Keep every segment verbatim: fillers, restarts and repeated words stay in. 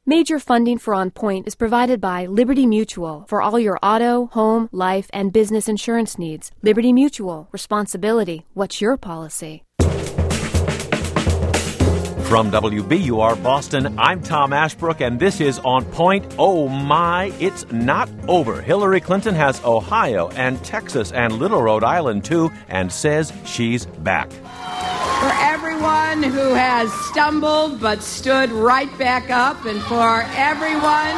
Major funding for On Point is provided by Liberty Mutual for all your auto, home, life, and business insurance needs. Liberty Mutual. Responsibility. What's your policy? From W B U R Boston, I'm Tom Ashbrook, and this is On Point. Oh my, it's not over. Hillary Clinton has Ohio and Texas and Little Rhode Island, too, and says she's back. For everyone who has stumbled but stood right back up, and for everyone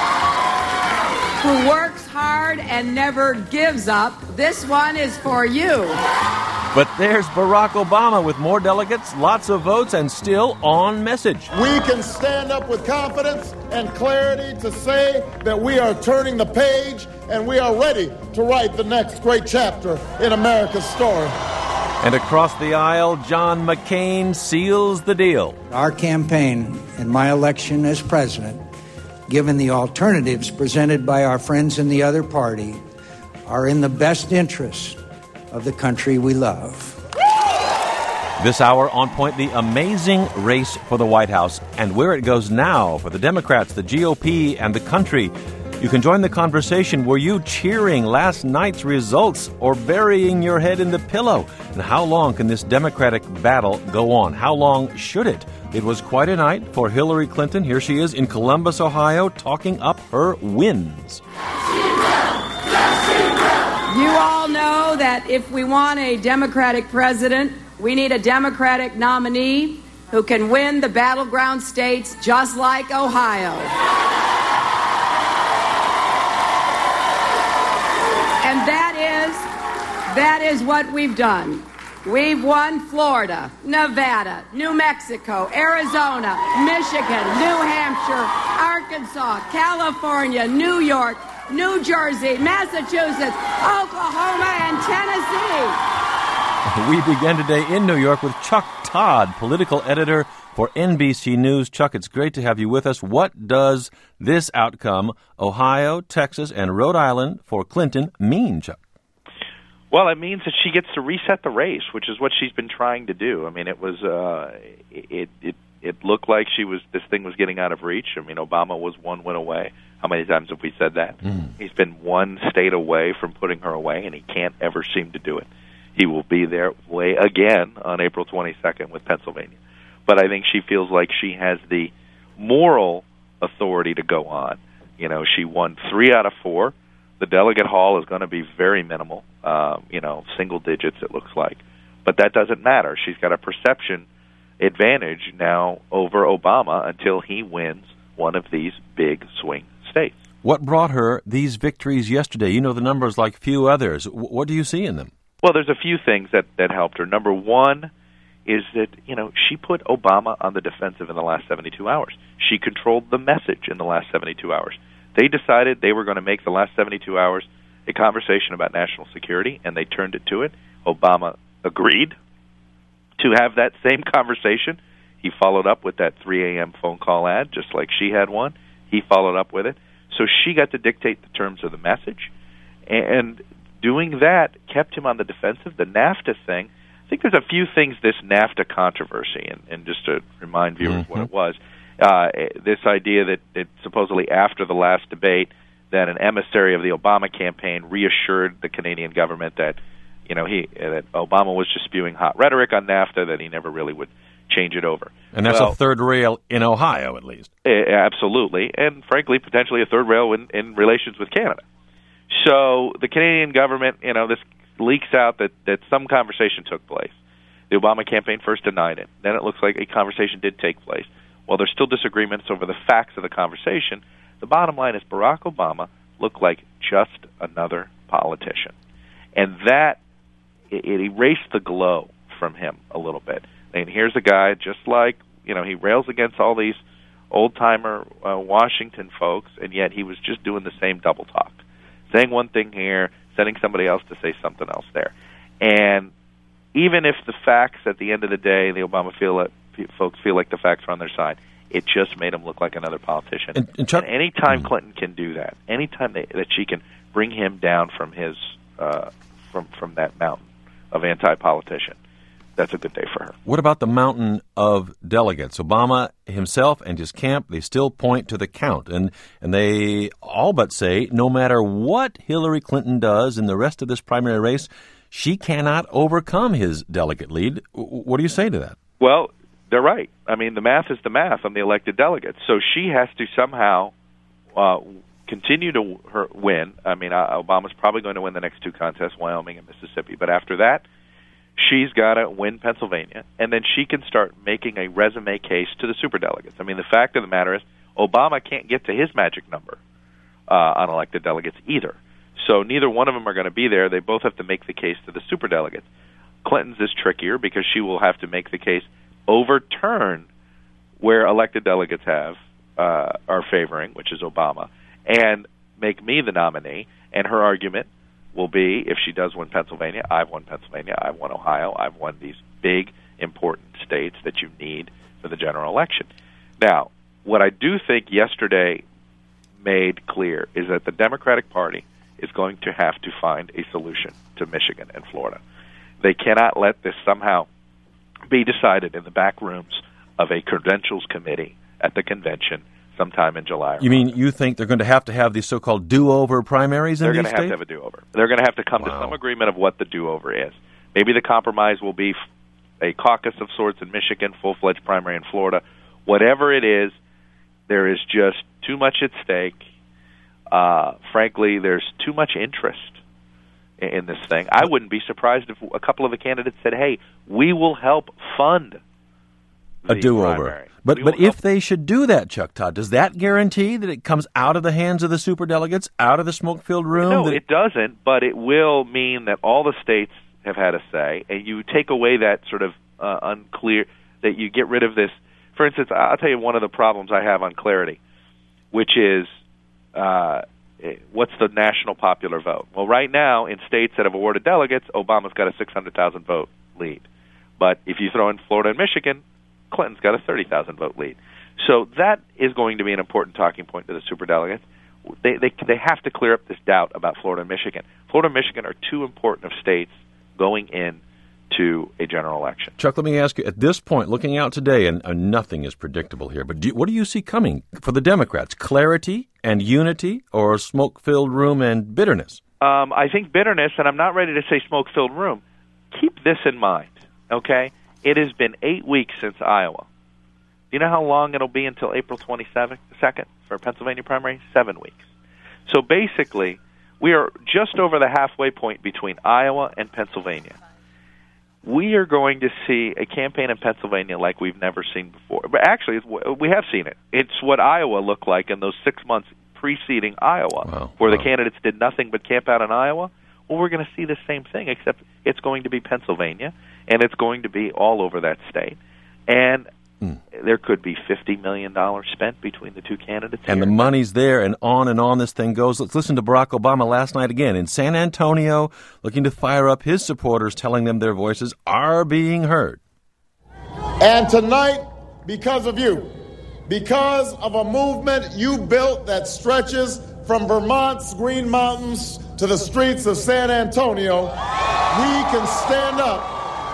who works hard and never gives up, this one is for you. But there's Barack Obama with more delegates, lots of votes, and still on message. We can stand up with confidence and clarity to say that we are turning the page and we are ready to write the next great chapter in America's story. And across the aisle, John McCain seals the deal. Our campaign and my election as president, given the alternatives presented by our friends in the other party, are in the best interest of the country we love. This hour, On Point, the amazing race for the White House and where it goes now for the Democrats, the G O P, and the country. You can join the conversation. Were you cheering last night's results or burying your head in the pillow? And how long can this Democratic battle go on? How long should it? It was quite a night for Hillary Clinton. Here she is in Columbus, Ohio, talking up her wins. You all know that if we want a Democratic president, we need a Democratic nominee who can win the battleground states just like Ohio. And that is, that is what we've done. We've won Florida, Nevada, New Mexico, Arizona, Michigan, New Hampshire, Arkansas, California, New York, New Jersey, Massachusetts, Oklahoma, and Tennessee. We begin today in New York with Chuck Todd, political editor for N B C News. Chuck, it's great to have you with us. What does this outcome, Ohio, Texas, and Rhode Island for Clinton, mean, Chuck? Well, it means that she gets to reset the race, which is what she's been trying to do. I mean, it was uh, it it it looked like she was this thing was getting out of reach. I mean, Obama was one win away. How many times have we said that? Mm. He's been one state away from putting her away, and he can't ever seem to do it. He will be there way again on April twenty-second with Pennsylvania. But I think she feels like she has the moral authority to go on. You know, she won three out of four. The delegate haul is going to be very minimal, uh, you know, single digits it looks like. But that doesn't matter. She's got a perception advantage now over Obama until he wins one of these big swing states. What brought her these victories yesterday? You know the numbers like few others. W- what do you see in them? Well, there's a few things that, that helped her. Number one is that, you know, she put Obama on the defensive in the last seventy-two hours. She controlled the message in the last seventy-two hours. They decided they were going to make the last seventy-two hours a conversation about national security, and they turned it to it. Obama agreed to have that same conversation. He followed up with that three a.m. phone call ad, just like she had one. He followed up with it. So she got to dictate the terms of the message, and doing that kept him on the defensive. The NAFTA thing, I think there's a few things this NAFTA controversy, and, and just to remind viewers mm-hmm. what it was, uh, this idea that, that supposedly after the last debate that an emissary of the Obama campaign reassured the Canadian government that, you know, he that Obama was just spewing hot rhetoric on NAFTA, that he never really would change it over. And that's well, a third rail in Ohio, at least. Absolutely, and frankly, potentially a third rail in, in relations with Canada. So the Canadian government, you know, this leaks out that, that some conversation took place. The Obama campaign first denied it. Then it looks like a conversation did take place. While there's still disagreements over the facts of the conversation, the bottom line is Barack Obama looked like just another politician. And that, it, it erased the glow from him a little bit. And here's a guy just like, you know, he rails against all these old-timer uh, Washington folks, and yet he was just doing the same double talk. Saying one thing here, sending somebody else to say something else there. And even if the facts at the end of the day, the Obama feel that, folks feel like the facts are on their side, it just made him look like another politician. And, and, Chuck, and any time mm-hmm. Clinton can do that, any time they, that she can bring him down from his uh, from from that mountain of anti-politician, that's a good day for her. What about the mountain of delegates? Obama himself and his camp, they still point to the count, and and they all but say no matter what Hillary Clinton does in the rest of this primary race, she cannot overcome his delegate lead. What do you say to that? Well, they're right. I mean, the math is the math on the elected delegates. So she has to somehow uh, continue to her win. I mean, uh, Obama's probably going to win the next two contests, Wyoming and Mississippi. But after that, she's got to win Pennsylvania, and then she can start making a resume case to the superdelegates. I mean, the fact of the matter is Obama can't get to his magic number uh, on elected delegates either. So neither one of them are going to be there. They both have to make the case to the superdelegates. Clinton's is trickier because she will have to make the case overturn where elected delegates have uh, are favoring, which is Obama, and make me the nominee. And her argument will be, if she does win Pennsylvania, I've won Pennsylvania, I've won Ohio, I've won these big, important states that you need for the general election. Now, what I do think yesterday made clear is that the Democratic Party is going to have to find a solution to Michigan and Florida. They cannot let this somehow be decided in the back rooms of a credentials committee at the convention sometime in July. You mean you think they're going to have to have these so-called do-over primaries in they're these going to states? have to have a do-over. They're going to have to come Wow. to some agreement of what the do-over is. Maybe the compromise will be a caucus of sorts in Michigan, full-fledged primary in Florida. Whatever it is, there is just too much at stake. Uh, frankly, there's too much interest in, in this thing. I wouldn't be surprised if a couple of the candidates said, hey, we will help fund a do-over. primary. But We but will if help. they should do that, Chuck Todd, does that guarantee that it comes out of the hands of the superdelegates, out of the smoke-filled room? No, that it doesn't, but it will mean that all the states have had a say, and you take away that sort of uh, unclear, that you get rid of this. For instance, I'll tell you one of the problems I have on clarity, which is uh, what's the national popular vote? Well, right now, in states that have awarded delegates, Obama's got a six hundred thousand vote lead. But if you throw in Florida and Michigan, Clinton's got a thirty thousand vote lead. So that is going to be an important talking point to the superdelegates. They, they, they have to clear up this doubt about Florida and Michigan. Florida and Michigan are two important of states going in to a general election. Chuck, let me ask you, at this point, looking out today, and uh, nothing is predictable here, but do you, what do you see coming for the Democrats? Clarity and unity, or a smoke-filled room and bitterness? Um, I think bitterness, and I'm not ready to say smoke-filled room. Keep this in mind, okay? It has been eight weeks since Iowa. Do you know how long it'll be until April twenty-second for Pennsylvania primary? Seven weeks. So basically, we are just over the halfway point between Iowa and Pennsylvania. We are going to see a campaign in Pennsylvania like we've never seen before. But actually, it's, we have seen it. It's what Iowa looked like in those six months preceding Iowa, Wow. where Wow. the candidates did nothing but camp out in Iowa. Well, we're going to see the same thing, except it's going to be Pennsylvania, and it's going to be all over that state. And mm. there could be fifty million dollars spent between the two candidates. And here. the money's there, and on and on this thing goes. Let's listen to Barack Obama last night again in San Antonio, looking to fire up his supporters, telling them their voices are being heard. And tonight, because of you, because of a movement you built that stretches from Vermont's Green Mountains to the streets of San Antonio, we can stand up.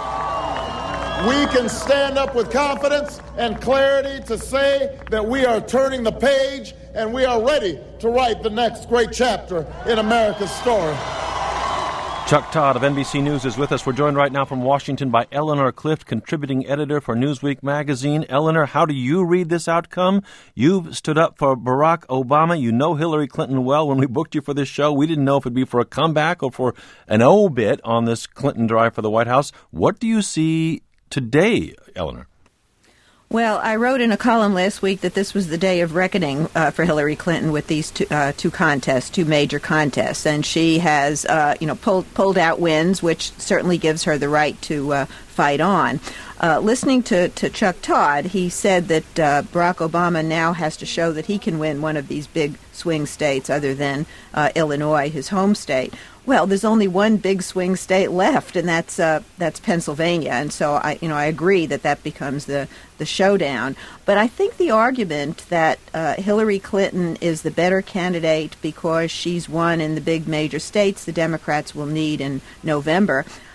We can stand up with confidence and clarity to say that we are turning the page and we are ready to write the next great chapter in America's story. Chuck Todd of N B C News is with us. We're joined right now from Washington by Eleanor Clift, contributing editor for Newsweek magazine. Eleanor, how do you read this outcome? You've stood up for Barack Obama. You know Hillary Clinton well. When we booked you for this show, we didn't know if it'd be for a comeback or for an obit on this Clinton drive for the White House. What do you see today, Eleanor? Well, I wrote in a column last week that this was the day of reckoning uh, for Hillary Clinton with these two, uh, two contests, two major contests, and she has, uh, you know, pulled pulled out wins, which certainly gives her the right to uh, fight on. Uh, listening to, to Chuck Todd, he said that uh, Barack Obama now has to show that he can win one of these big swing states other than uh, Illinois, his home state. Well, there's only one big swing state left, and that's uh, that's Pennsylvania. And so I, you know, I agree that that becomes the the showdown. But I think the argument that uh, Hillary Clinton is the better candidate because she's won in the big major states the Democrats will need in November,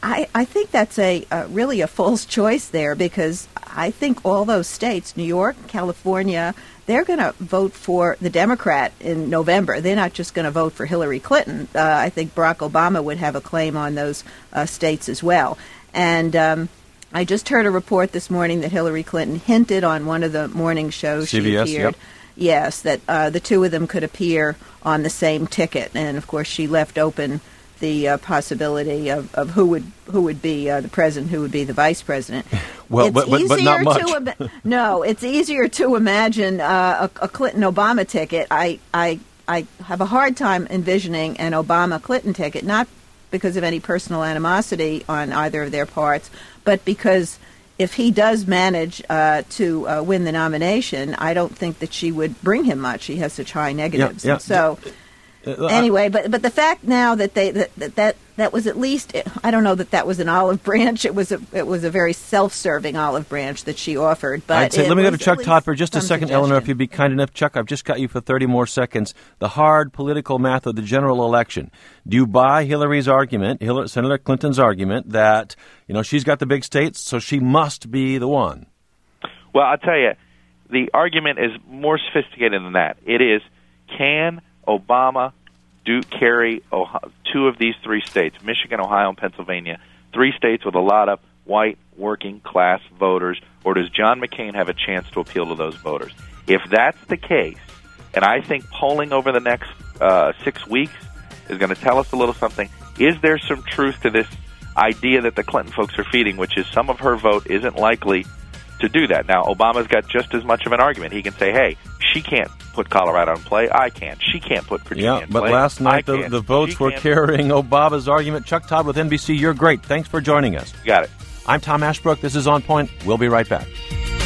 I, I think that's a uh, really a false choice there, because I think all those states, New York, California, they're going to vote for the Democrat in November. They're not just going to vote for Hillary Clinton. Uh, I think Barack Obama would have a claim on those uh, states as well. And um, I just heard a report this morning that Hillary Clinton hinted on one of the morning shows C B S, she appeared. Yep. Yes, that uh, the two of them could appear on the same ticket. And, of course, she left open the uh, possibility of, of who would who would be uh, the president, who would be the vice president. Well, it's but, but, but not much. To ima- no, it's easier to imagine uh, a, a Clinton-Obama ticket. I, I, I have a hard time envisioning an Obama-Clinton ticket, not because of any personal animosity on either of their parts, but because if he does manage uh, to uh, win the nomination, I don't think that she would bring him much. He has such high negatives. Yeah, yeah. So... Anyway, but but the fact now that they that, that that was at least, I don't know that that was an olive branch. It was a it was a very self-serving olive branch that she offered. But I'd say, let me go to Chuck Todd for just a second, suggestion. Eleanor, if you'd be kind enough. Chuck, I've just got you for thirty more seconds. The hard political math of the general election. Do you buy Hillary's argument, Hillary, Senator Clinton's argument, that you know she's got the big states, so she must be the one? Well, I'll tell you, the argument is more sophisticated than that. It is, can Obama do carry Ohio, two of these three states, Michigan, Ohio, and Pennsylvania, three states with a lot of white working class voters, or does John McCain have a chance to appeal to those voters? If that's the case, and I think polling over the next uh, six weeks is going to tell us a little something, is there some truth to this idea that the Clinton folks are feeding, which is some of her vote isn't likely to do that? Now, Obama's got just as much of an argument. He can say, hey, she can't put Colorado in play. I can. She can't put Virginia yeah, in but play. last night the, the votes she were can't. carrying Obama's argument. Chuck Todd with N B C, you're great. Thanks for joining us. You got it. I'm Tom Ashbrook. This is On Point. We'll be right back.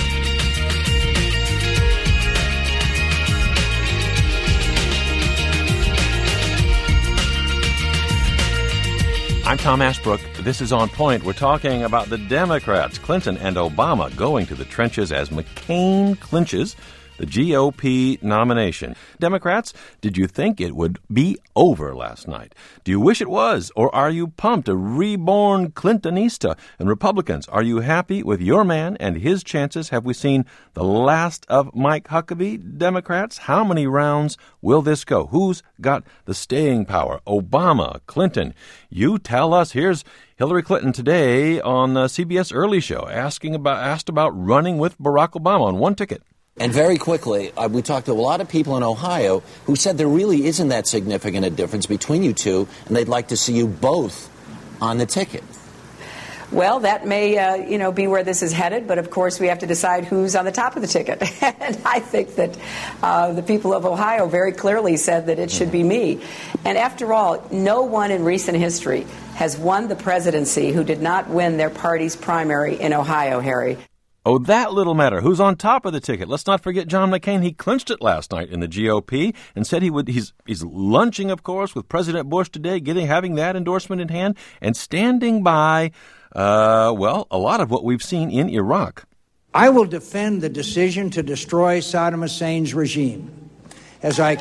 I'm Tom Ashbrook. This is On Point. We're talking about the Democrats, Clinton and Obama, going to the trenches as McCain clinches the G O P nomination. Democrats, did you think it would be over last night? Do you wish it was? Or are you pumped, a reborn Clintonista? And Republicans, are you happy with your man and his chances? Have we seen the last of Mike Huckabee? Democrats, how many rounds will this go? Who's got the staying power? Obama, Clinton? You tell us. Here's Hillary Clinton today on the C B S Early Show asking about asked about running with Barack Obama on one ticket. And very quickly, uh, we talked to a lot of people in Ohio who said there really isn't that significant a difference between you two, and they'd like to see you both on the ticket. Well, that may, uh, you know, be where this is headed, but of course we have to decide who's on the top of the ticket. And I think that uh, the people of Ohio very clearly said that it should be me. And after all, no one in recent history has won the presidency who did not win their party's primary in Ohio, Harry. Oh, that little matter. Who's on top of the ticket? Let's not forget John McCain. He clinched it last night in the G O P and said he would. He's he's lunching, of course, with President Bush today, getting having that endorsement in hand and standing by. Uh, well, a lot of what we've seen in Iraq. I will defend the decision to destroy Saddam Hussein's regime, as I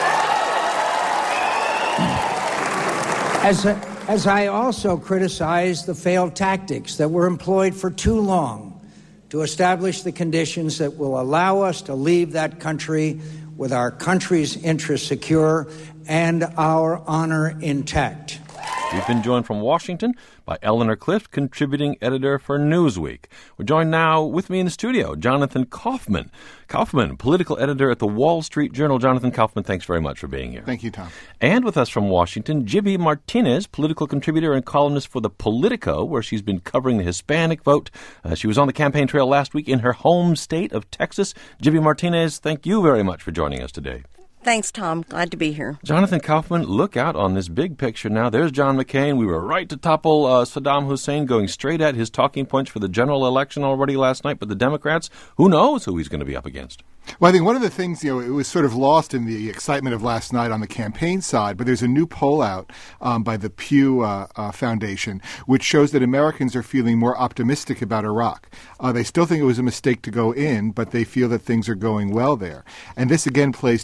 as as I also criticize the failed tactics that were employed for too long to establish the conditions that will allow us to leave that country with our country's interests secure and our honor intact. We've been joined from Washington by Eleanor Clift, contributing editor for Newsweek. We're joined now with me in the studio, Jonathan Kaufman. Kaufman, political editor at the Wall Street Journal. Jonathan Kaufman, thanks very much for being here. Thank you, Tom. And with us from Washington, Jibby Martinez, political contributor and columnist for the Politico, where she's been covering the Hispanic vote. Uh, she was on the campaign trail last week in her home state of Texas. Jibby Martinez, thank you very much for joining us today. Thanks, Tom. Glad to be here. Jonathan Kaufman, look out on this big picture now. There's John McCain. We were right to topple uh, Saddam Hussein, going straight at his talking points for the general election already last night. But the Democrats, who knows who he's going to be up against? Well, I think one of the things, you know, it was sort of lost in the excitement of last night on the campaign side, but there's a new poll out um, by the Pew uh, uh, Foundation, which shows that Americans are feeling more optimistic about Iraq. Uh, they still think it was a mistake to go in, but they feel that things are going well there. And this, again, plays to McCain's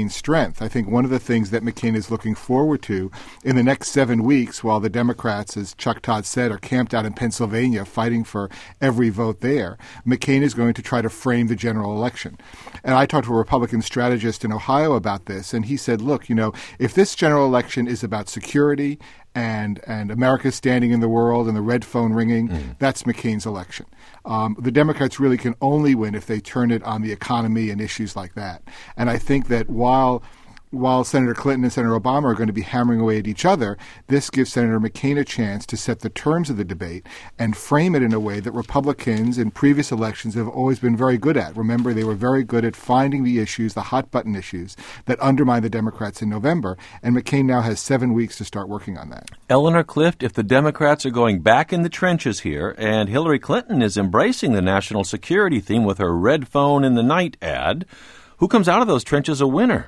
McCain's strength. I think one of the things that McCain is looking forward to in the next seven weeks, while the Democrats, as Chuck Todd said, are camped out in Pennsylvania fighting for every vote there, McCain is going to try to frame the general election. And I talked to a Republican strategist in Ohio about this, and he said, look, you know, if this general election is about security and and America's standing in the world and the red phone ringing, mm. that's McCain's election. Um, the Democrats really can only win if they turn it on the economy and issues like that. And I think that while while Senator Clinton and Senator Obama are going to be hammering away at each other, this gives Senator McCain a chance to set the terms of the debate and frame it in a way that Republicans in previous elections have always been very good at. Remember, they were very good at finding the issues, the hot-button issues, that undermine the Democrats in November, and McCain now has seven weeks to start working on that. Eleanor Clift, if the Democrats are going back in the trenches here and Hillary Clinton is embracing the national security theme with her red phone in the night ad, who comes out of those trenches a winner?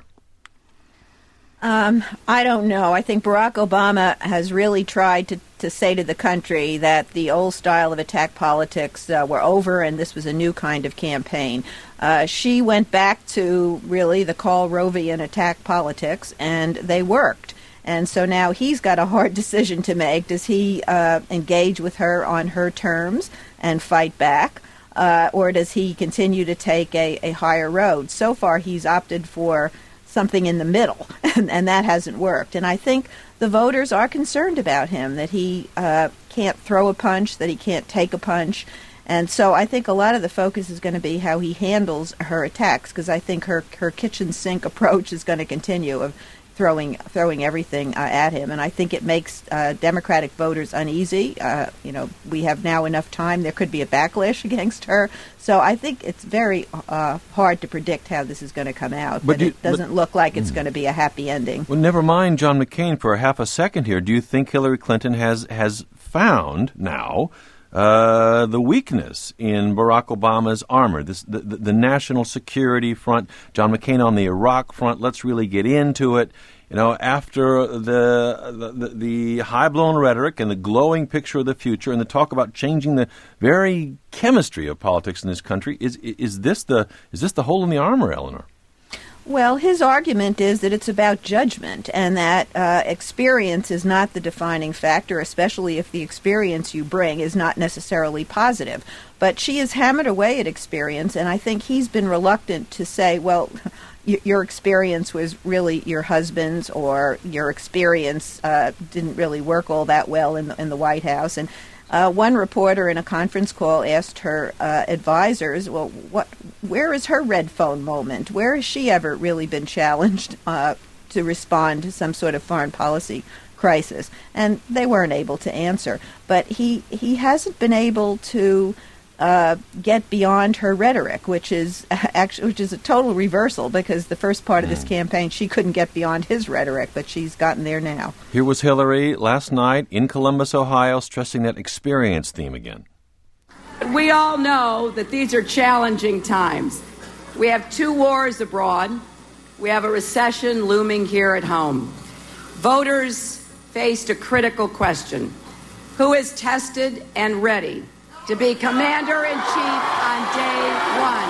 Um, I don't know. I think Barack Obama has really tried to, to say to the country that the old style of attack politics uh, were over and this was a new kind of campaign. Uh, she went back to really the Karl Rovian attack politics, and they worked. And so now he's got a hard decision to make. Does he uh, engage with her on her terms and fight back? Uh, or does he continue to take a, a higher road? So far, he's opted for something in the middle, and, and that hasn't worked. And I think the voters are concerned about him, that he uh, can't throw a punch, that he can't take a punch. And so I think a lot of the focus is going to be how he handles her attacks, because I think her, her kitchen sink approach is going to continue of throwing throwing everything uh, at him. And I think it makes uh, Democratic voters uneasy. Uh, you know, we have now enough time. There could be a backlash against her. So I think it's very uh, hard to predict how this is going to come out. But, but you, it doesn't but, look like it's mm. going to be a happy ending. Well, never mind John McCain for a half a second here. Do you think Hillary Clinton has, has found now Uh, the weakness in Barack Obama's armor, this, the, the, the national security front, John McCain on the Iraq front? Let's really get into it. You know, after the, the, the high-blown rhetoric and the glowing picture of the future and the talk about changing the very chemistry of politics in this country, is is this the is this the hole in the armor, Eleanor? Well, his argument is that it's about judgment and that uh, experience is not the defining factor, especially if the experience you bring is not necessarily positive. But she has hammered away at experience, and I think he's been reluctant to say, well, y- your experience was really your husband's, or your experience uh, didn't really work all that well in the, in the White House. And Uh, one reporter in a conference call asked her uh, advisors, well, what, where is her red phone moment? Where has she ever really been challenged uh, to respond to some sort of foreign policy crisis? And they weren't able to answer. But he, he hasn't been able to uh, get beyond her rhetoric, which is actually which is a total reversal, because the first part of this campaign she couldn't get beyond his rhetoric, but she's gotten there now. Here was Hillary last night in Columbus, Ohio, stressing that experience theme again. We all know that these are challenging times. We have two wars abroad. We have a recession looming here at home. Voters faced a critical question: who is tested and ready to be commander-in-chief on day one?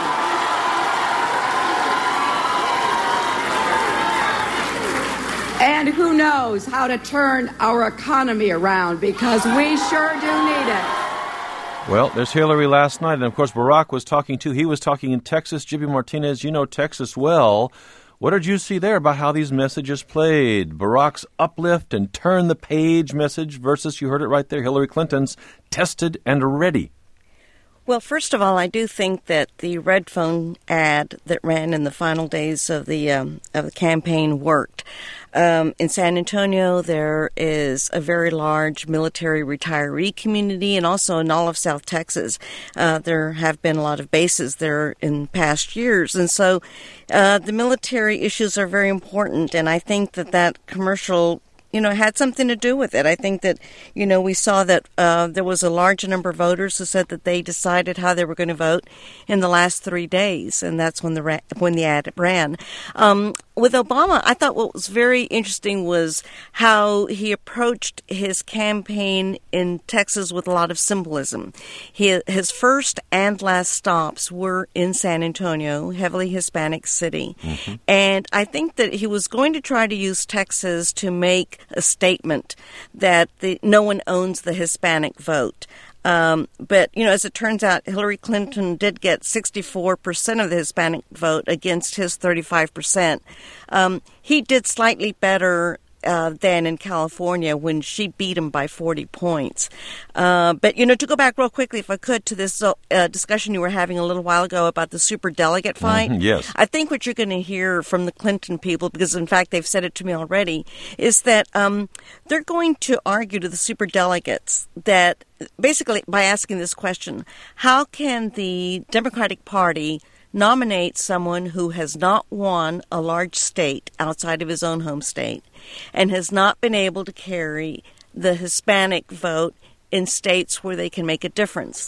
And who knows how to turn our economy around, because we sure do need it. Well, there's Hillary last night, and of course Barack was talking too. He was talking in Texas. Jimmy Martinez, you know Texas well. What did you see there about how these messages played? Barack's uplift and turn the page message versus, you heard it right there, Hillary Clinton's tested and ready. Well, first of all, I do think that the red phone ad that ran in the final days of the um, of the campaign worked. Um, in San Antonio, there is a very large military retiree community, and also in all of South Texas, uh, there have been a lot of bases there in past years. And so uh, the military issues are very important, and I think that that commercial you know, had something to do with it. I think that, you know, we saw that uh, there was a large number of voters who said that they decided how they were going to vote in the last three days, and that's when the ra- when the ad ran. Um, with Obama, I thought what was very interesting was how he approached his campaign in Texas with a lot of symbolism. He, his first and last stops were in San Antonio, heavily Hispanic city. Mm-hmm. And I think that he was going to try to use Texas to make a statement that the, no one owns the Hispanic vote. Um, but, you know, as it turns out, Hillary Clinton did get sixty-four percent of the Hispanic vote against his thirty-five percent. Um, he did slightly better uh, than in California when she beat him by forty points. Uh, but, you know, to go back real quickly, if I could, to this uh, discussion you were having a little while ago about the superdelegate fight. Mm-hmm, yes. I think what you're going to hear from the Clinton people, because, in fact, they've said it to me already, is that um, they're going to argue to the superdelegates that basically by asking this question, how can the Democratic Party nominate someone who has not won a large state outside of his own home state and has not been able to carry the Hispanic vote in states where they can make a difference?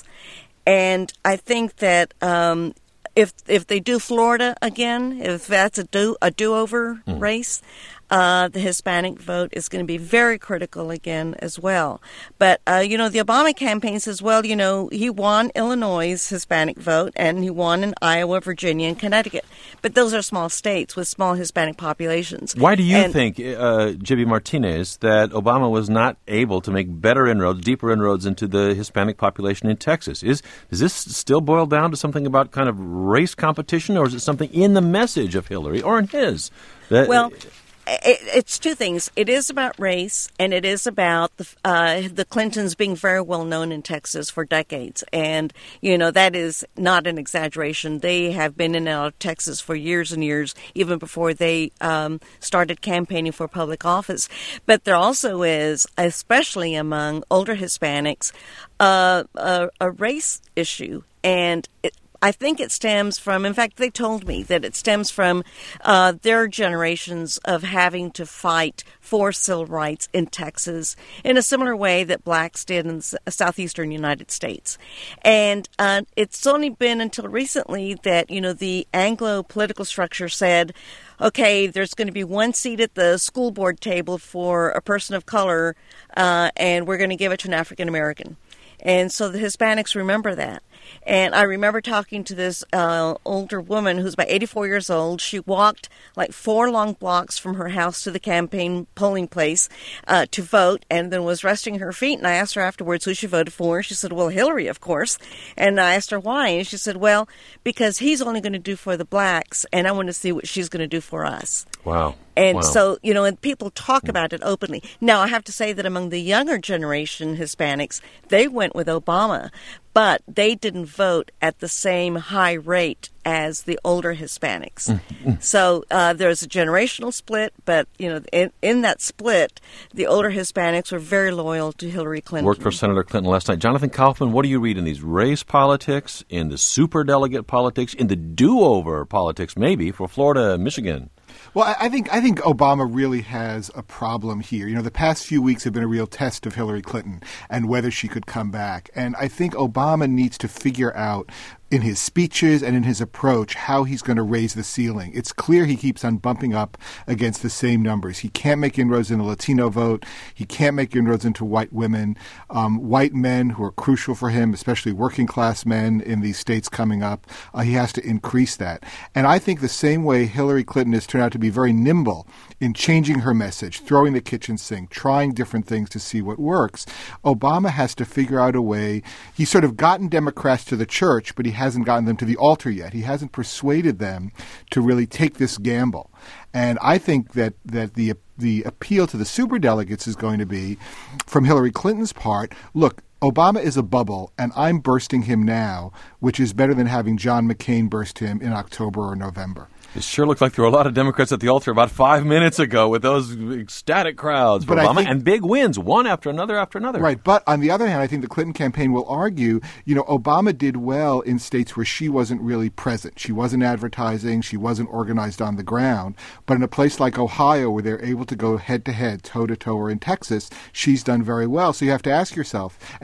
And I think that um, if if they do Florida again, if that's a do a do-over mm. race, Uh, the Hispanic vote is going to be very critical again as well. But, uh, you know, the Obama campaign says, well, you know, he won Illinois' Hispanic vote, and he won in Iowa, Virginia, and Connecticut. But those are small states with small Hispanic populations. Why do you and, think, uh, J B Martinez, that Obama was not able to make better inroads, deeper inroads into the Hispanic population in Texas? Is Does this still boil down to something about kind of race competition, or is it something in the message of Hillary or in his? That, well... It, it's two things. It is about race, and it is about the uh, the Clintons being very well known in Texas for decades. And, you know, that is not an exaggeration. They have been in and out of Texas for years and years, even before they um, started campaigning for public office. But there also is, especially among older Hispanics, uh, a, a race issue. And it, I think it stems from, in fact, they told me that it stems from uh, their generations of having to fight for civil rights in Texas in a similar way that blacks did in the southeastern United States. And uh, it's only been until recently that, you know, the Anglo political structure said, okay, there's going to be one seat at the school board table for a person of color, uh, and we're going to give it to an African American. And so the Hispanics remember that. And I remember talking to this uh, older woman who's about eighty-four years old. She walked like four long blocks from her house to the campaign polling place uh, to vote, and then was resting her feet. And I asked her afterwards who she voted for. She said, well, Hillary, of course. And I asked her why. And she said, well, because he's only going to do for the blacks, and I want to see what she's going to do for us. Wow. And wow. so, you know, and people talk about it openly. Now, I have to say that among the younger generation Hispanics, they went with Obama, but they didn't vote at the same high rate as the older Hispanics. Mm-hmm. So uh, there's a generational split, but, you know, in, in that split, the older Hispanics were very loyal to Hillary Clinton. Worked for Senator Clinton last night. Jonathan Kaufman, what do you read in these race politics, in the superdelegate politics, in the do-over politics, maybe, for Florida and Michigan? Well, I think I think Obama really has a problem here. You know, the past few weeks have been a real test of Hillary Clinton and whether she could come back. And I think Obama needs to figure out in his speeches and in his approach how he's going to raise the ceiling. It's clear he keeps on bumping up against the same numbers. He can't make inroads in the Latino vote. He can't make inroads into white women, um, white men who are crucial for him, especially working class men in these states coming up. Uh, he has to increase that. And I think the same way Hillary Clinton has turned out to be very nimble in changing her message, throwing the kitchen sink, trying different things to see what works, Obama has to figure out a way. He's sort of gotten Democrats to the church, but he hasn't gotten them to the altar yet. He hasn't persuaded them to really take this gamble. And I think that, that the the appeal to the superdelegates is going to be, from Hillary Clinton's part, look, Obama is a bubble, and I'm bursting him now, which is better than having John McCain burst him in October or November. It sure looked like there were a lot of Democrats at the altar about five minutes ago with those ecstatic crowds for but Obama think, and big wins, one after another after another. Right. But on the other hand, I think the Clinton campaign will argue, you know, Obama did well in states where she wasn't really present. She wasn't advertising. She wasn't organized on the ground. But in a place like Ohio, where they're able to go head-to-head, toe-to-toe, or in Texas, she's done very well. So you have to ask yourself,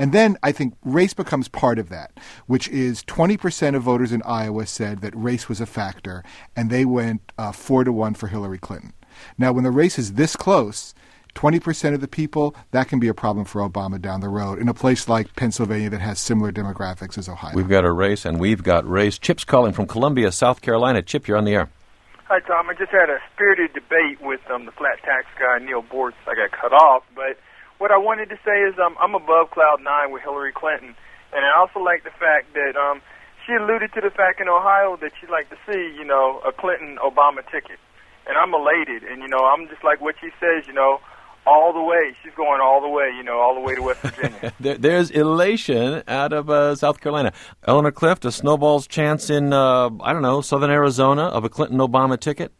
And then I think race becomes part of that, which is twenty percent of voters in Iowa said that race was a factor, and they went uh, four to one for Hillary Clinton. Now, when the race is this close, twenty percent of the people, that can be a problem for Obama down the road in a place like Pennsylvania that has similar demographics as Ohio. We've got a race, and we've got race. Chip's calling from Columbia, South Carolina. Chip, you're on the air. Hi, Tom. I just had a spirited debate with um, the flat tax guy, Neil Bortz. I got cut off. But what I wanted to say is um, I'm above cloud nine with Hillary Clinton. And I also like the fact that um, she alluded to the fact in Ohio that she'd like to see, you know, a Clinton-Obama ticket. And I'm elated. And, you know, I'm just like what she says, you know, all the way. She's going all the way, you know, all the way to West Virginia. there, there's elation out of uh, South Carolina. Eleanor Clift, a snowball's chance in, uh, I don't know, southern Arizona of a Clinton-Obama ticket?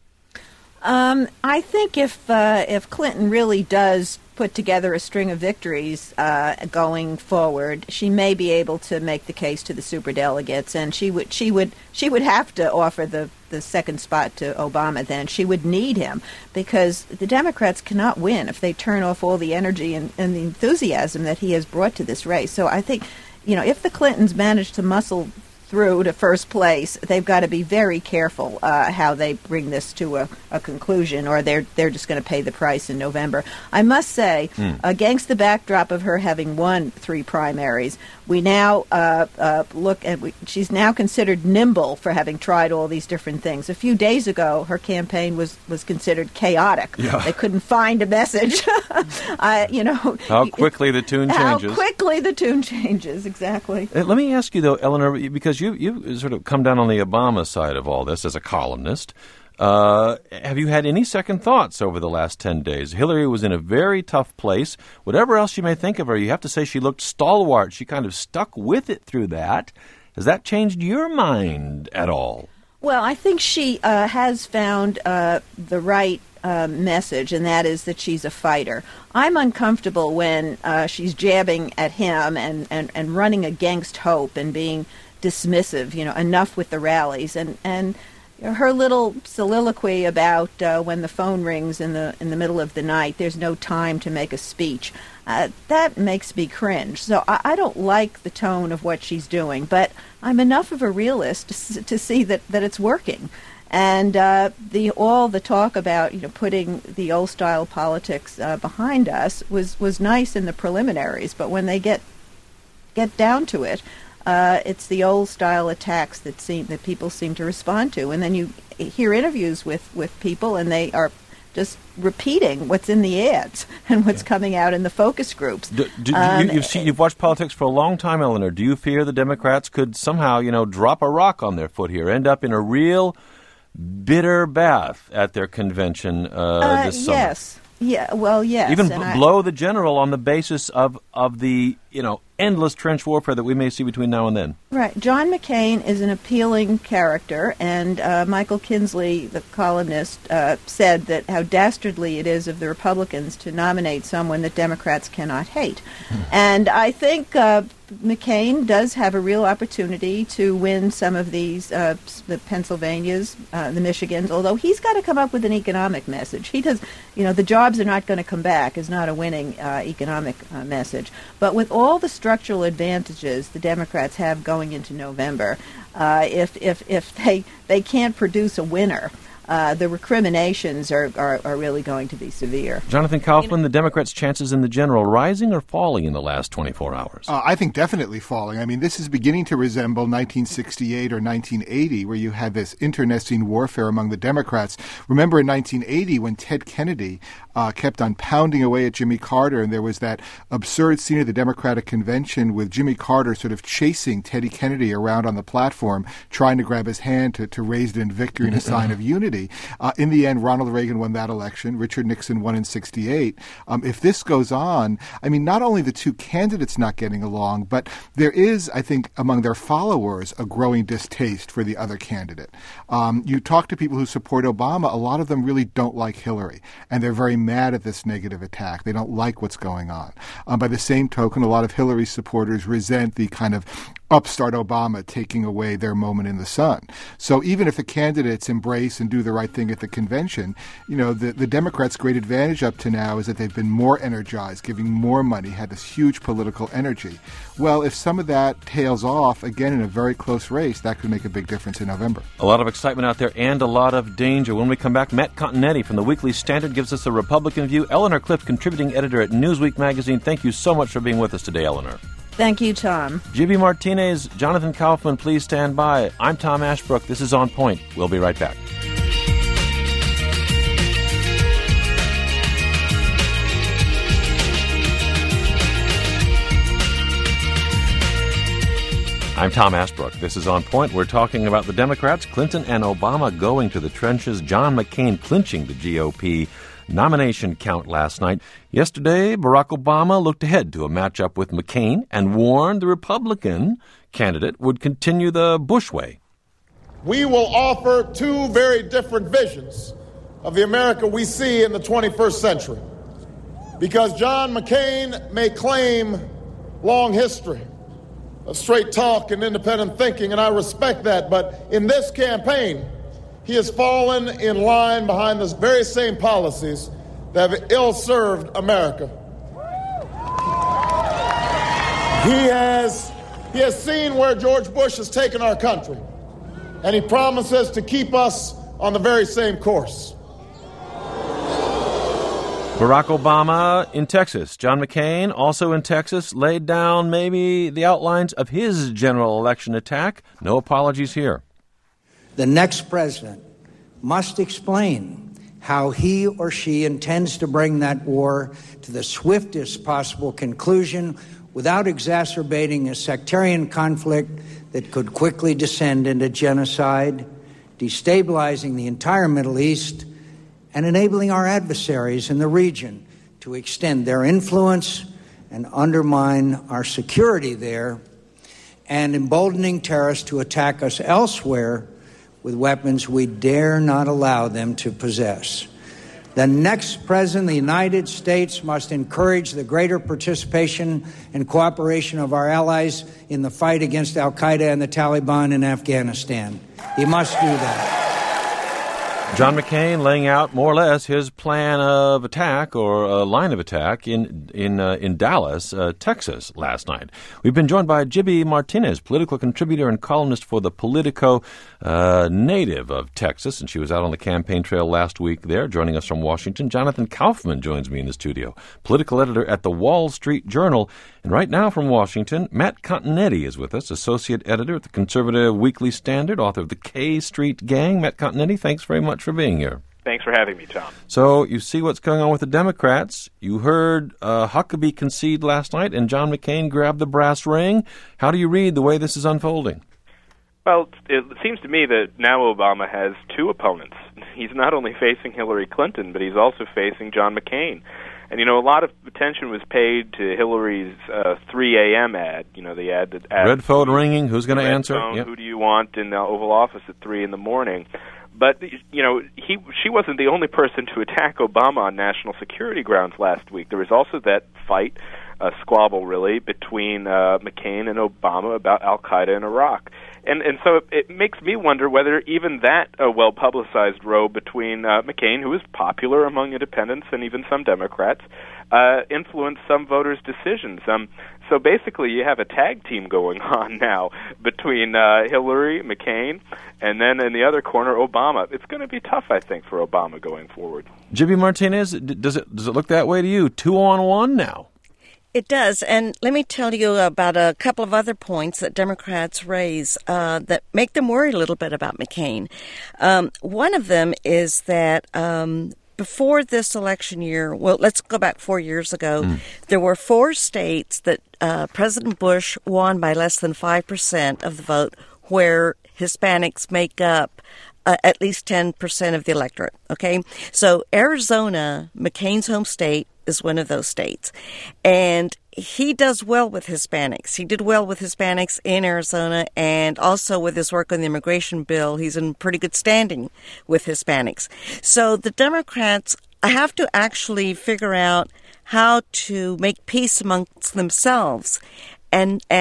Um, I think if uh, if Clinton really does put together a string of victories uh, going forward, she may be able to make the case to the superdelegates, and she would she would she would have to offer the, the second spot to Obama. Then she would need him, because the Democrats cannot win if they turn off all the energy and, and the enthusiasm that he has brought to this race. So I think, you know, if the Clintons manage to muscle through to first place, they've got to be very careful uh, how they bring this to a, a conclusion, or they're they're just going to pay the price in November. I must say, mm. against the backdrop of her having won three primaries, we now uh, uh, look at we, she's now considered nimble for having tried all these different things. A few days ago, her campaign was, was considered chaotic. Yeah. They couldn't find a message. uh, you know, how quickly the tune changes. How quickly the tune changes, exactly. Uh, let me ask you though, Eleanor, because You you sort of come down on the Obama side of all this as a columnist. Uh, have you had any second thoughts over the last ten days? Hillary was in a very tough place. Whatever else you may think of her, you have to say she looked stalwart. She kind of stuck with it through that. Has that changed your mind at all? Well, I think she uh, has found uh, the right uh, message, and that is that she's a fighter. I'm uncomfortable when uh, she's jabbing at him and, and, and running against hope and being dismissive, you know, enough with the rallies, and and you know, her little soliloquy about uh, when the phone rings in the in the middle of the night, there's no time to make a speech. Uh, that makes me cringe. So I, I don't like the tone of what she's doing, but I'm enough of a realist to, to see that, that it's working. And uh, the all the talk about, you know, putting the old style politics uh, behind us was, was nice in the preliminaries, but when they get get down to it, Uh, it's the old-style attacks that seem that people seem to respond to, and then you hear interviews with, with people, and they are just repeating what's in the ads and what's yeah. coming out in the focus groups. Do, do, um, you, you've seen, you've watched politics for a long time, Eleanor. Do you fear the Democrats could somehow, you know, drop a rock on their foot here, end up in a real bitter bath at their convention uh, uh, this summer? Yes. Yeah. Well, yes. Even and b- I, blow the general on the basis of of the, you know, endless trench warfare that we may see between now and then. Right. John McCain is an appealing character, and uh, Michael Kinsley, the columnist, uh, said that how dastardly it is of the Republicans to nominate someone that Democrats cannot hate. And I think uh, McCain does have a real opportunity to win some of these, uh, the Pennsylvanias, uh, the Michigans, although he's got to come up with an economic message. He does, you know, the jobs are not going to come back is not a winning uh, economic uh, message. But with all the structural advantages the Democrats have going into November, uh, if if if they they can't produce a winner, uh, the recriminations are, are are really going to be severe. Jonathan Kaufman, the Democrats' chances in the general rising or falling in the last twenty-four hours? Uh, I think definitely falling. I mean, this is beginning to resemble nineteen sixty-eight or nineteen eighty, where you had this internecine warfare among the Democrats. Remember in nineteen eighty when Ted Kennedy uh, kept on pounding away at Jimmy Carter, and there was that absurd scene at the Democratic Convention with Jimmy Carter sort of chasing Teddy Kennedy around on the platform, trying to grab his hand to, to raise it in victory and a sign of unity. Uh, in the end, Ronald Reagan won that election. Richard Nixon won in sixty-eight. Um, if this goes on, I mean, not only the two candidates not getting along, but there is, I think, among their followers, a growing distaste for the other candidate. Um, you talk to people who support Obama, a lot of them really don't like Hillary, and they're very mad at this negative attack. They don't like what's going on. Um, by the same token, a lot of Hillary's supporters resent the kind of upstart Obama taking away their moment in the sun. So even if the candidates embrace and do the right thing at the convention. You know, the, the Democrats' great advantage up to now is that they've been more energized, giving more money, had this huge political energy. Well, if some of that tails off, again, in a very close race, that could make a big difference in November. A lot of excitement out there and a lot of danger. When we come back, Matt Continetti from the Weekly Standard gives us a Republican view. Eleanor Clift, contributing editor at Newsweek magazine. Thank you so much for being with us today, Eleanor. Thank you, Tom. G B Martinez, Jonathan Kaufman, please stand by. I'm Tom Ashbrook. This is On Point. We'll be right back. I'm Tom Ashbrook. This is On Point. We're talking about the Democrats, Clinton and Obama going to the trenches, John McCain clinching the G O P nomination count last night. Yesterday, Barack Obama looked ahead to a matchup with McCain and warned the Republican candidate would continue the Bush way. We will offer two very different visions of the America we see in the twenty-first century. Because John McCain may claim long history of straight talk and independent thinking, and I respect that, but in this campaign, he has fallen in line behind the very same policies that have ill-served America. He has, he has seen where George Bush has taken our country, and he promises to keep us on the very same course. Barack Obama in Texas. John McCain, also in Texas, laid down maybe the outlines of his general election attack. No apologies here. The next president must explain how he or she intends to bring that war to the swiftest possible conclusion without exacerbating a sectarian conflict that could quickly descend into genocide, destabilizing the entire Middle East, and enabling our adversaries in the region to extend their influence and undermine our security there, and emboldening terrorists to attack us elsewhere with weapons we dare not allow them to possess. The next president of the United States must encourage the greater participation and cooperation of our allies in the fight against al-Qaeda and the Taliban in Afghanistan. He must do that. John McCain laying out more or less his plan of attack or a line of attack in in uh, in Dallas, uh, Texas, last night. We've been joined by G B Martinez, political contributor and columnist for the Politico, uh, native of Texas, and she was out on the campaign trail last week there, joining us from Washington. Jonathan Kaufman joins me in the studio, political editor at the Wall Street Journal. And right now from Washington, Matt Continetti is with us, associate editor at the conservative Weekly Standard, author of the K Street Gang. Matt Continetti, thanks very much for being here. Thanks for having me, Tom. So you see what's going on with the Democrats. You heard uh, Huckabee concede last night and John McCain grab the brass ring. How do you read the way this is unfolding? Well, it seems to me that now Obama has two opponents. He's not only facing Hillary Clinton, but he's also facing John McCain. And, you know, a lot of attention was paid to Hillary's uh, three a.m. ad, you know, the ad that asked... Red phone ringing, who's going to answer? Phone, yep. Who do you want in the Oval Office at three in the morning? But, you know, he she wasn't the only person to attack Obama on national security grounds last week. There was also that fight, a squabble, really, between uh, McCain and Obama about al-Qaeda in Iraq. And and so it, it makes me wonder whether even that uh, well-publicized row between uh, McCain, who is popular among independents and even some Democrats, uh, influenced some voters' decisions. Um, so basically you have a tag team going on now between uh, Hillary, McCain, and then in the other corner, Obama. It's going to be tough, I think, for Obama going forward. G B Martinez, does it does it look that way to you? Two on one now. It does, and let me tell you about a couple of other points that Democrats raise uh, that make them worry a little bit about McCain. Um, one of them is that um, before this election year, well, let's go back four years ago, mm. there were four states that uh, President Bush won by less than five percent of the vote where Hispanics make up Uh, at least ten percent of the electorate, okay? So Arizona, McCain's home state, is one of those states. And he does well with Hispanics. He did well with Hispanics in Arizona, and also with his work on the immigration bill, he's in pretty good standing with Hispanics. So the Democrats have to actually figure out how to make peace amongst themselves and and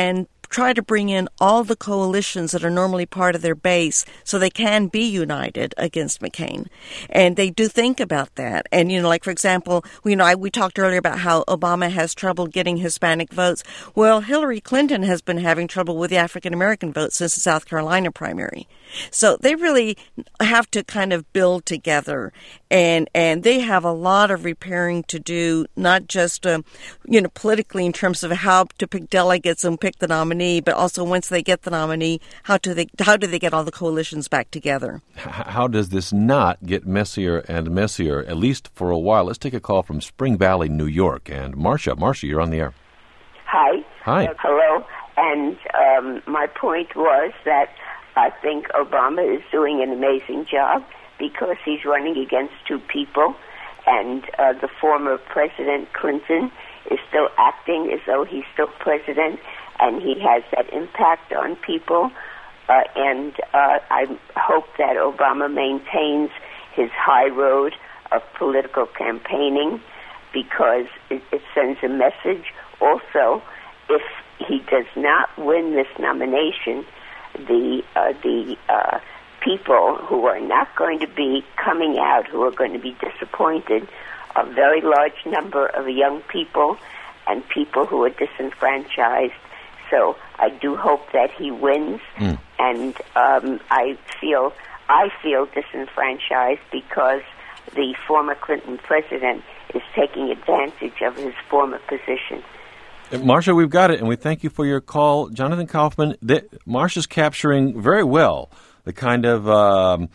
try to bring in all the coalitions that are normally part of their base so they can be united against McCain. And they do think about that. And, you know, like, for example, you know, I, we talked earlier about how Obama has trouble getting Hispanic votes. Well, Hillary Clinton has been having trouble with the African-American vote since the South Carolina primary. So they really have to kind of build together, and and they have a lot of repairing to do, not just, um, you know, politically in terms of how to pick delegates and pick the nominee, but also once they get the nominee, how do they how do they get all the coalitions back together? How does this not get messier and messier, at least for a while? Let's take a call from Spring Valley, New York. And Marcia, Marcia, you're on the air. Hi. Hi. Uh, hello. And um, my point was that I think Obama is doing an amazing job because he's running against two people, and uh, the former President Clinton is still acting as though he's still president, and he has that impact on people. Uh, and uh, I hope that Obama maintains his high road of political campaigning, because it, it sends a message. Also, if he does not win this nomination, the uh, the uh, people who are not going to be coming out, who are going to be disappointed, a very large number of young people and people who are disenfranchised. So I do hope that he wins, mm. and um, I feel I feel disenfranchised because the former Clinton president is taking advantage of his former position. Marcia, we've got it, and we thank you for your call. Jonathan Kaufman, Marcia's capturing very well the kind of um,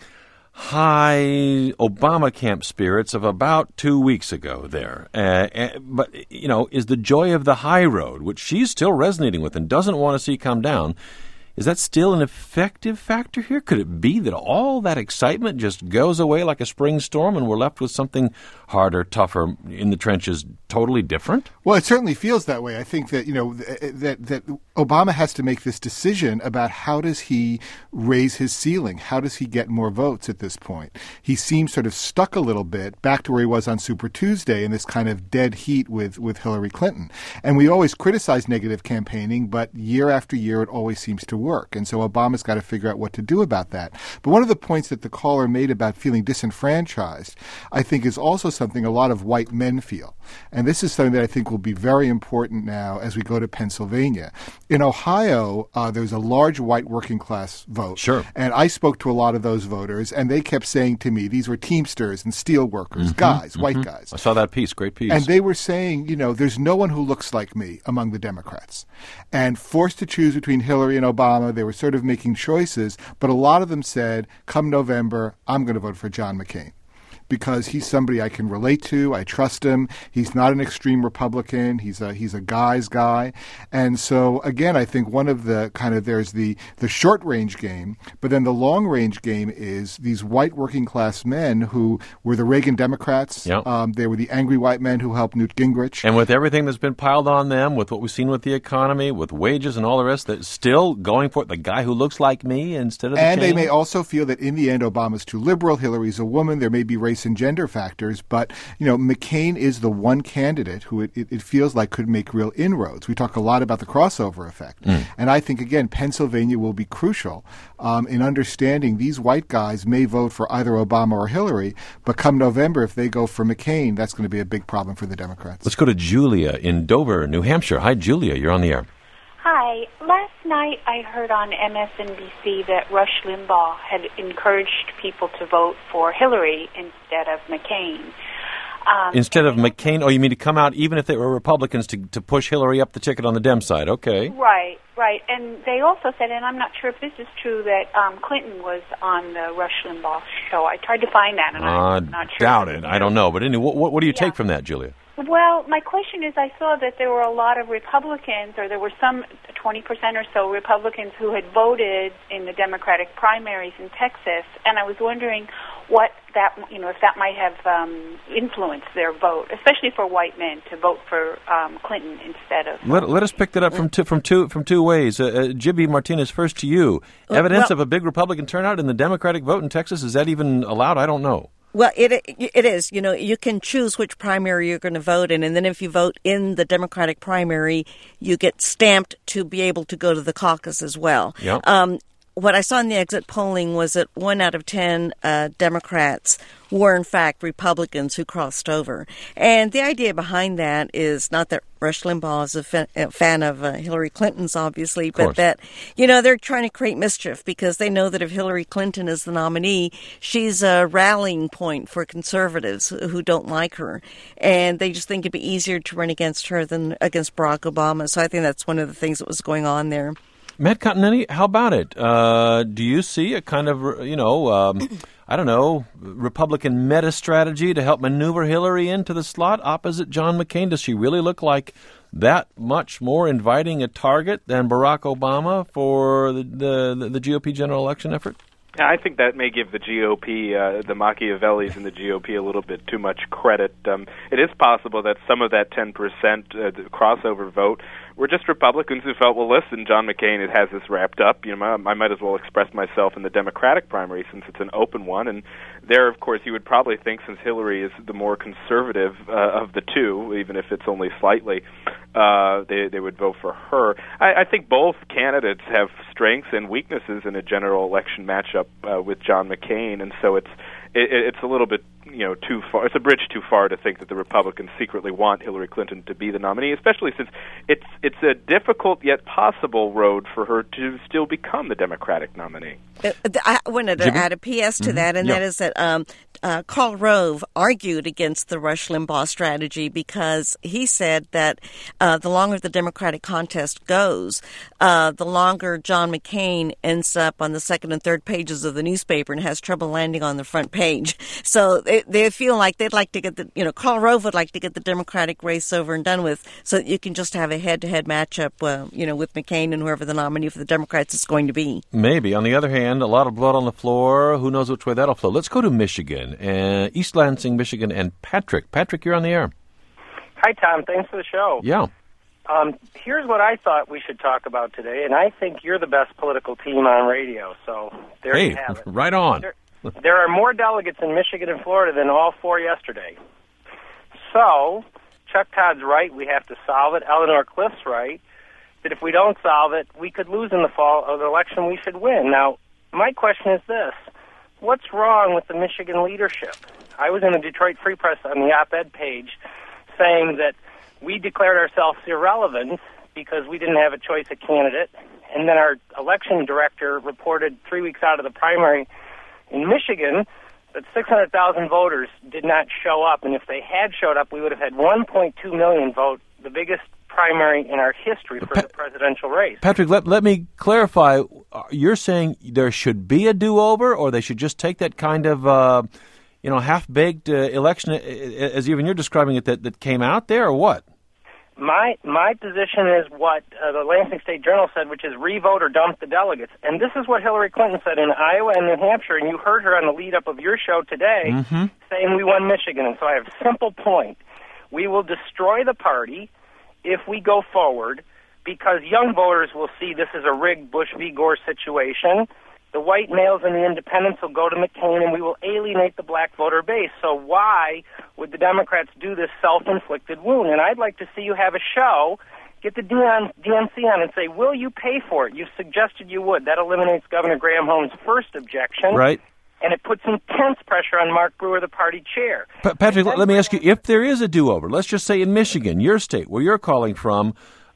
high Obama camp spirits of about two weeks ago there. Uh, uh, but, you know, is the joy of the high road, which she's still resonating with and doesn't want to see come down, is that still an effective factor here? Could it be that all that excitement just goes away like a spring storm and we're left with something harder, tougher, in the trenches, totally different? Well, it certainly feels that way. I think that, you know, that that Obama has to make this decision about how does he raise his ceiling? How does he get more votes at this point? He seems sort of stuck a little bit back to where he was on Super Tuesday in this kind of dead heat with, with Hillary Clinton. And we always criticize negative campaigning, but year after year it always seems to work. And so Obama's got to figure out what to do about that. But one of the points that the caller made about feeling disenfranchised, I think, is also something a lot of white men feel. And this is something that I think will be very important now as we go to Pennsylvania. In Ohio, uh, there's a large white working class vote. Sure. And I spoke to a lot of those voters, and they kept saying to me, these were Teamsters and steel workers, mm-hmm, guys, mm-hmm. white guys. I saw that piece, great piece. And they were saying, you know, there's no one who looks like me among the Democrats. And forced to choose between Hillary and Obama, they were sort of making choices, but a lot of them said, come November, I'm going to vote for John McCain, because he's somebody I can relate to. I trust him. He's not an extreme Republican. He's a he's a guy's guy. And so, again, I think one of the kind of there's the, the short-range game, but then the long-range game is these white working-class men who were the Reagan Democrats. Yep. Um, they were the angry white men who helped Newt Gingrich. And with everything that's been piled on them, with what we've seen with the economy, with wages and all the rest, that still going for it, the guy who looks like me instead of the And chain. They may also feel that in the end, Obama's too liberal, Hillary's a woman, there may be race and gender factors, but, you know, McCain is the one candidate who it, it, it feels like could make real inroads. We talk a lot about the crossover effect. Mm. And I think, again, Pennsylvania will be crucial um, in understanding these white guys may vote for either Obama or Hillary, but come November, if they go for McCain, that's going to be a big problem for the Democrats. Let's go to Julia in Dover, New Hampshire. Hi, Julia. You're on the air. Hi. Last night I heard on M S N B C that Rush Limbaugh had encouraged people to vote for Hillary instead of McCain. Um, instead of McCain? Oh, you mean to come out, even if they were Republicans, to, to push Hillary up the ticket on the Dem side. Okay. Right, right. And they also said, and I'm not sure if this is true, that um, Clinton was on the Rush Limbaugh show. I tried to find that, and uh, I'm not sure. Doubt it. I don't know. But anyway, what, what do you yeah. take from that, Julia? Well, my question is, I saw that there were a lot of Republicans, or there were some twenty percent or so Republicans who had voted in the Democratic primaries in Texas, and I was wondering what that, you know, if that might have um, influenced their vote, especially for white men to vote for um, Clinton instead of. Let, let us pick that up from two from two from two ways. Uh, uh, Jibby Martinez, first to you. Evidence well, of a big Republican turnout in the Democratic vote in Texas, is that even allowed? I don't know. Well, it it is. You know, you can choose which primary you're going to vote in, and then if you vote in the Democratic primary, you get stamped to be able to go to the caucus as well. Yep. Um, what I saw in the exit polling was that one out of ten uh, Democrats were, in fact, Republicans who crossed over. And the idea behind that is not that Rush Limbaugh is a, fa- a fan of uh, Hillary Clinton's, obviously, but that, you know, they're trying to create mischief because they know that if Hillary Clinton is the nominee, she's a rallying point for conservatives who don't like her. And they just think it'd be easier to run against her than against Barack Obama. So I think that's one of the things that was going on there. Matt Continetti, how about it? Uh, do you see a kind of, you know, um, I don't know, Republican meta strategy to help maneuver Hillary into the slot opposite John McCain? Does she really look like that much more inviting a target than Barack Obama for the, the, the G O P general election effort? Yeah, I think that may give the G O P, uh, the Machiavellis in the G O P, a little bit too much credit. Um, it is possible that some of that ten percent uh, crossover vote were just Republicans who felt, well, listen, John McCain has this wrapped up. You know, I might as well express myself in the Democratic primary since it's an open one. And there, of course, you would probably think, since Hillary is the more conservative uh, of the two, even if it's only slightly, uh, they they would vote for her. I, I think both candidates have strengths and weaknesses in a general election matchup uh, with John McCain, and so it's it, it's a little bit, you know, too far. It's a bridge too far to think that the Republicans secretly want Hillary Clinton to be the nominee, especially since it's it's a difficult yet possible road for her to still become the Democratic nominee. I wanted to Jimmy? add a P S to Mm-hmm. that, and Yeah. that is that um, uh, Karl Rove argued against the Rush Limbaugh strategy because he said that uh, the longer the Democratic contest goes, uh, the longer John McCain ends up on the second and third pages of the newspaper and has trouble landing on the front page. So they, they feel like they'd like to get the, you know, Karl Rove would like to get the Democratic race over and done with so that you can just have a head-to-head matchup, uh, you know, with McCain and whoever the nominee for the Democrats is going to be. Maybe. On the other hand, a lot of blood on the floor. Who knows which way that'll flow? Let's go to Michigan, uh, East Lansing, Michigan, and Patrick. Patrick, you're on the air. Hi, Tom. Thanks for the show. Yeah. Um, here's what I thought we should talk about today, and I think you're the best political team on radio, so there hey, you have it. right on. There, there are more delegates in Michigan and Florida than all four yesterday. So, Chuck Todd's right. We have to solve it. Eleanor Cliff's right. That if we don't solve it, we could lose in the fall of the election we should win. Now, my question is this. What's wrong with the Michigan leadership? I was in the Detroit Free Press on the op-ed page saying that we declared ourselves irrelevant because we didn't have a choice of candidate. And then our election director reported three weeks out of the primary in Michigan that six hundred thousand voters did not show up. And if they had showed up, we would have had one point two million vote, the biggest primary in our history for Pa- the presidential race. Patrick, let, let me clarify. You're saying there should be a do-over, or they should just take that kind of, uh, you know, half-baked uh, election, as even you're describing it, that, that came out there, or what? My my position is what uh, the Lansing State Journal said, which is revote or dump the delegates. And this is what Hillary Clinton said in Iowa and New Hampshire, and you heard her on the lead-up of your show today Mm-hmm. saying we won Michigan. And so I have a simple point. We will destroy the party if we go forward, because young voters will see this is a rigged Bush v. Gore situation. The white males and the independents will go to McCain, and we will alienate the black voter base. So why would the Democrats do this self-inflicted wound? And I'd like to see you have a show, get the D N C on and say, will you pay for it? You've suggested you would. That eliminates Governor Graham Holmes' first objection. Right. And it puts intense pressure on Mark Brewer, the party chair. Pa- Patrick, let me ask you, if there is a do-over, let's just say in Michigan, your state, where you're calling from,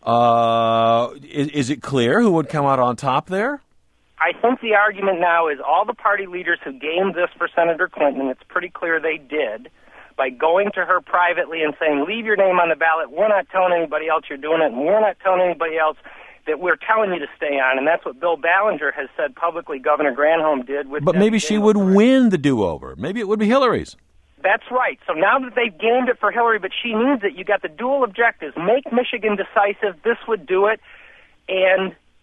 uh, is, is it clear who would come out on top there? I think the argument now is all the party leaders who gamed this for Senator Clinton, and it's pretty clear they did, by going to her privately and saying, leave your name on the ballot, we're not telling anybody else you're doing it, and we're not telling anybody else that we're telling you to stay on. And that's what Bill Ballinger has said publicly Governor Granholm did. With But maybe she would win the do-over. Maybe it would be Hillary's. That's right. So now that they've gamed it for Hillary, but she needs it, you got the dual objectives. Make Michigan decisive. This would do it. And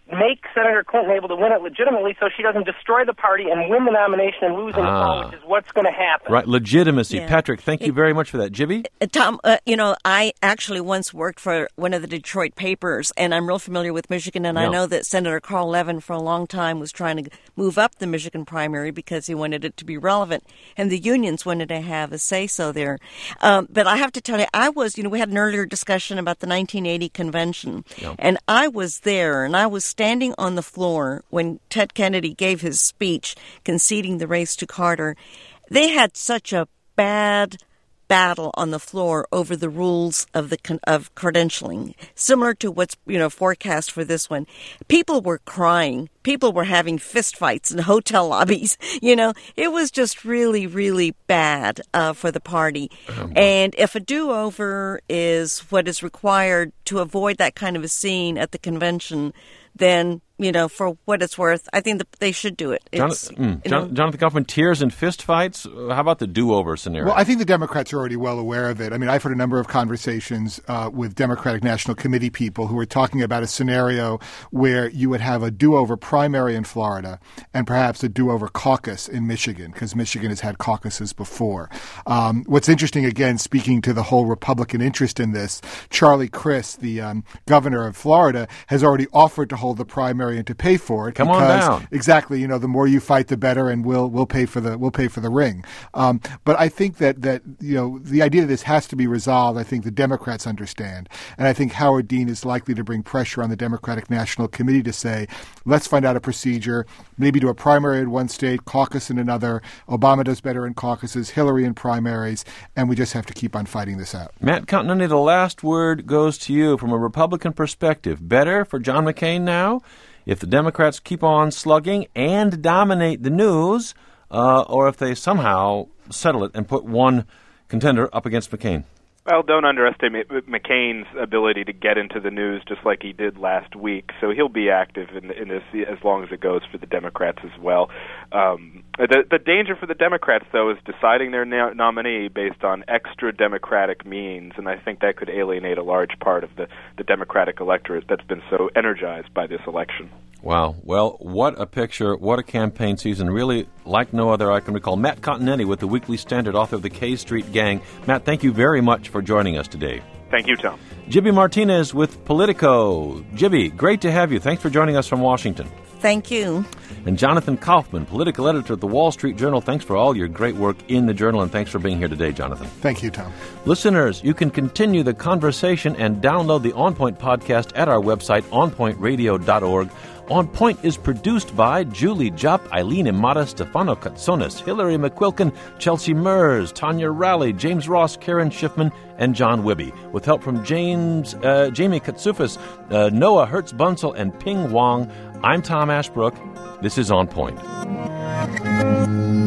make Senator Clinton able to win it legitimately so she doesn't destroy the party and win the nomination and lose in the Ah. fall, which is what's going to happen. Right, legitimacy. Yeah. Patrick, thank you very much for that. Jibby? Uh, Tom, uh, you know, I actually once worked for one of the Detroit papers, and I'm real familiar with Michigan, and I Yeah. know that Senator Carl Levin for a long time was trying to move up the Michigan primary because he wanted it to be relevant, and the unions wanted to have a say-so there. Um, but I have to tell you, I was, you know, we had an earlier discussion about the nineteen eighty convention, Yeah. and I was there, and I was standing on the floor when Ted Kennedy gave his speech conceding the race to Carter. They had such a bad battle on the floor over the rules of the con- of credentialing, similar to what's you know forecast for this one. People were crying. People were having fistfights in hotel lobbies. You know, it was just really, really bad uh, for the party. And if a do-over is what is required to avoid that kind of a scene at the convention, then, you know, for what it's worth, I think that they should do it. Jon- It's, mm, you Jon- know, Jonathan Kaufman, tears and fistfights? Uh, How about the do-over scenario? Well, I think the Democrats are already well aware of it. I mean, I've heard a number of conversations uh, with Democratic National Committee people who are talking about a scenario where you would have a do-over primary in Florida and perhaps a do-over caucus in Michigan, because Michigan has had caucuses before. Um, what's interesting, again, speaking to the whole Republican interest in this, Charlie Crist, the um, governor of Florida, has already offered to hold the primary and to pay for it. Come on because, down. Exactly. You know, the more you fight, the better, and we'll we'll pay for the we'll pay for the ring. Um, but I think that that you know the idea that this has to be resolved. I think the Democrats understand, and I think Howard Dean is likely to bring pressure on the Democratic National Committee to say, let's find out a procedure, maybe do a primary in one state, caucus in another. Obama does better in caucuses, Hillary in primaries, and we just have to keep on fighting this out. Matt Continenty, the last word goes to you from a Republican perspective. Better for John McCain now if the Democrats keep on slugging and dominate the news, uh, or if they somehow settle it and put one contender up against McCain? Well, don't underestimate McCain's ability to get into the news just like he did last week. So he'll be active in, in this as long as it goes for the Democrats as well. Um, the, the danger for the Democrats, though, is deciding their na- nominee based on extra Democratic means, and I think that could alienate a large part of the, the Democratic electorate that's been so energized by this election. Wow. Well, what a picture. What a campaign season. Really like no other I can recall. Matt Continenty with the Weekly Standard, author of the K Street Gang. Matt, thank you very much for joining us today. Thank you, Tom. Jibby Martinez with Politico. Jibby, great to have you. Thanks for joining us from Washington. Thank you. And Jonathan Kaufman, political editor at the Wall Street Journal. Thanks for all your great work in the Journal, and thanks for being here today, Jonathan. Thank you, Tom. Listeners, you can continue the conversation and download the On Point podcast at our website, on point radio dot org. On Point is produced by Julie Jupp, Eileen Imada, Stefano Katsonis, Hillary McQuilkin, Chelsea Mers, Tanya Rowley, James Ross, Karen Schiffman, and John Wibby, with help from James, uh, Jamie Katsufis, uh, Noah Hertz-Bunsel, and Ping Wong. I'm Tom Ashbrook. This is On Point.